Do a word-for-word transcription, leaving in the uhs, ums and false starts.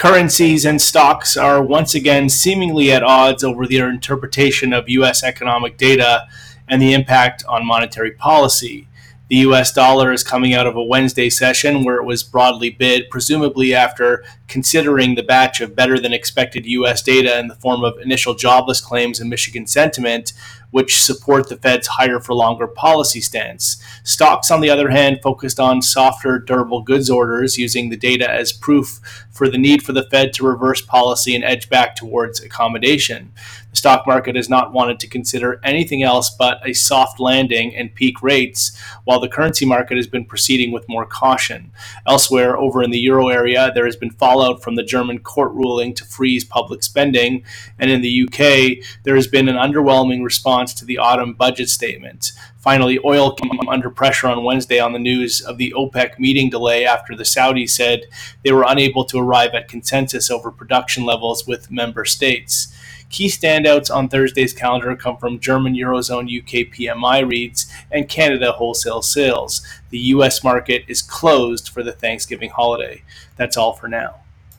Currencies and stocks are once again seemingly at odds over their interpretation of U S economic data and the impact on monetary policy. The U S dollar is coming out of a Wednesday session where it was broadly bid, presumably after considering the batch of better than expected U S data in the form of initial jobless claims and Michigan sentiment, which support the Fed's higher for longer policy stance. Stocks, on the other hand, focused on softer durable goods orders, using the data as proof for the need for the Fed to reverse policy and edge back towards accommodation. The stock market has not wanted to consider anything else but a soft landing and peak rates, while the currency market has been proceeding with more caution. Elsewhere, over in the euro area, there has been fallout from the German court ruling to freeze public spending, and in the U K, there has been an underwhelming response to the autumn budget statement. Finally, oil came under pressure on Wednesday on the news of the OPEC meeting delay after the Saudis said they were unable to arrive at consensus over production levels with member states. Key standouts on Thursday's calendar come from German Eurozone U K P M I reads and Canada wholesale sales. The U S market is closed for the Thanksgiving holiday. That's all for now.